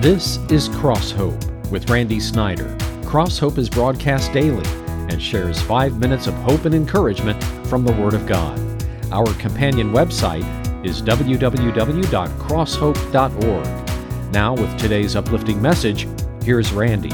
This is Cross Hope with Randy Snyder. Cross Hope is broadcast daily and shares 5 minutes of hope and encouragement from the Word of God. Our companion website is www.crosshope.org. Now, with today's uplifting message, here's Randy.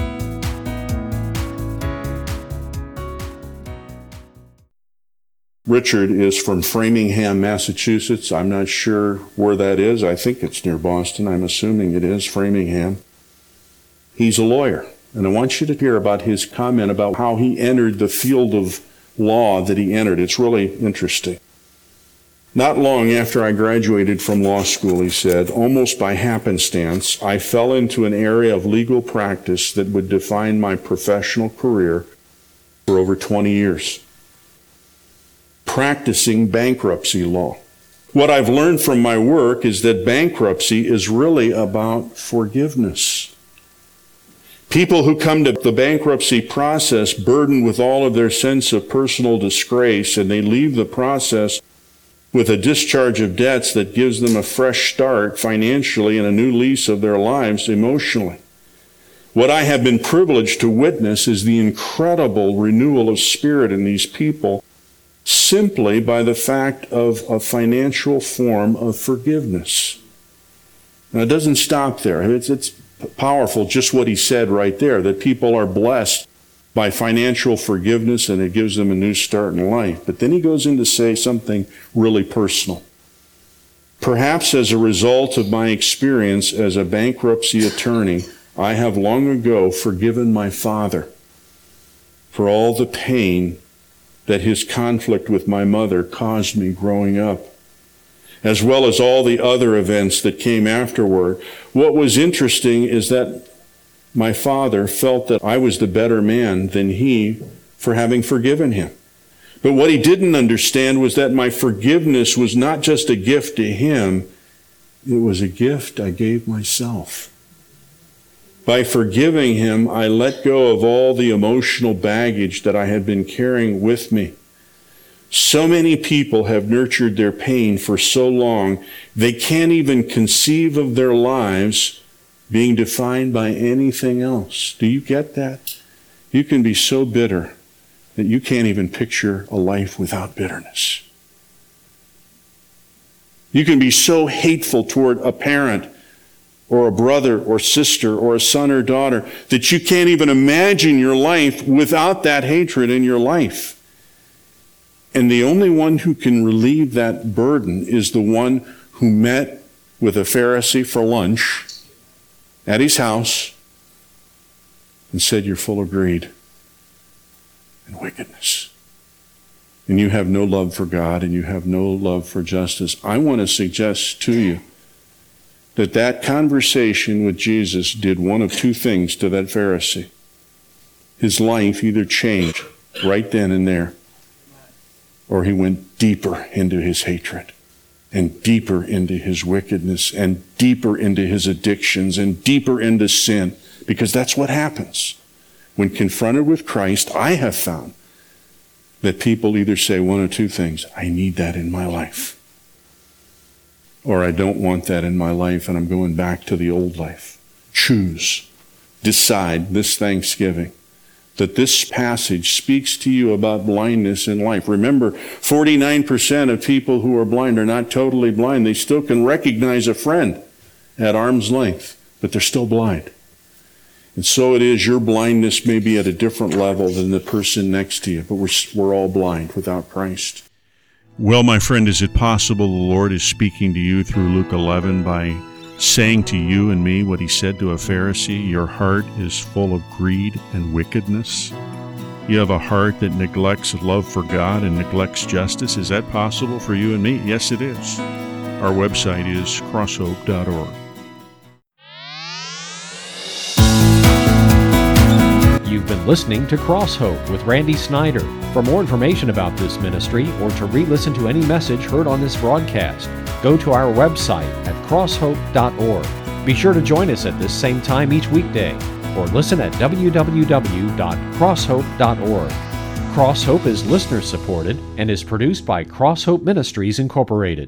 Richard is from Framingham, Massachusetts. I'm not sure where that is. I think it's near Boston. I'm assuming it is Framingham. He's a lawyer, and I want you to hear about his comment about how he entered the field of law that he entered. It's really interesting. Not long after I graduated from law school, he said, almost by happenstance, I fell into an area of legal practice that would define my professional career for over 20 years. Practicing bankruptcy law. What I've learned from my work is that bankruptcy is really about forgiveness. People who come to the bankruptcy process burdened with all of their sense of personal disgrace, and they leave the process with a discharge of debts that gives them a fresh start financially and a new lease of their lives emotionally. What I have been privileged to witness is the incredible renewal of spirit in these people simply by the fact of a financial form of forgiveness. Now, it doesn't stop there. It's powerful just what he said right there, that people are blessed by financial forgiveness and it gives them a new start in life. But then he goes in to say something really personal. Perhaps as a result of my experience as a bankruptcy attorney, I have long ago forgiven my father for all the pain that his conflict with my mother caused me growing up, as well as all the other events that came afterward. What was interesting is that my father felt that I was the better man than he for having forgiven him. But what he didn't understand was that my forgiveness was not just a gift to him, it was a gift I gave myself. By forgiving him, I let go of all the emotional baggage that I had been carrying with me. So many people have nurtured their pain for so long, they can't even conceive of their lives being defined by anything else. Do you get that? You can be so bitter that you can't even picture a life without bitterness. You can be so hateful toward a parent or a brother or sister or a son or daughter that you can't even imagine your life without that hatred in your life. And the only one who can relieve that burden is the one who met with a Pharisee for lunch at his house and said, "You're full of greed and wickedness. And you have no love for God and you have no love for justice." I want to suggest to you that conversation with Jesus did one of two things to that Pharisee. His life either changed right then and there, or he went deeper into his hatred and deeper into his wickedness and deeper into his addictions and deeper into sin, because that's what happens. When confronted with Christ, I have found that people either say one of two things: I need that in my life, or I don't want that in my life and I'm going back to the old life. Choose, decide this Thanksgiving that this passage speaks to you about blindness in life. Remember, 49% of people who are blind are not totally blind. They still can recognize a friend at arm's length, but they're still blind. And so it is, your blindness may be at a different level than the person next to you, but we're all blind without Christ. Well, my friend, is it possible the Lord is speaking to you through Luke 11 by saying to you and me what he said to a Pharisee? Your heart is full of greed and wickedness. You have a heart that neglects love for God and neglects justice. Is that possible for you and me? Yes, it is. Our website is crosshope.org. You've been listening to Cross Hope with Randy Snyder. For more information about this ministry or to re-listen to any message heard on this broadcast, go to our website at crosshope.org. Be sure to join us at this same time each weekday, or listen at www.crosshope.org. Cross Hope is listener supported and is produced by Cross Hope Ministries Incorporated.